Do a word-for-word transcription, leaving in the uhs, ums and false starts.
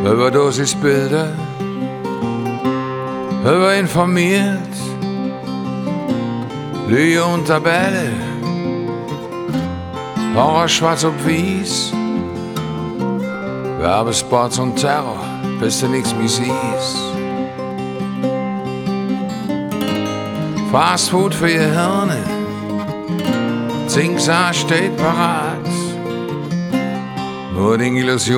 Überdosisbilder, überinformiert, Lüge und Tabelle, Horror schwarz auf weiß, Werbespots und Terror, bis du nix mehr siehst. Fast Food für ihr Hirne, Zinksaar steht parat, nur die Illusion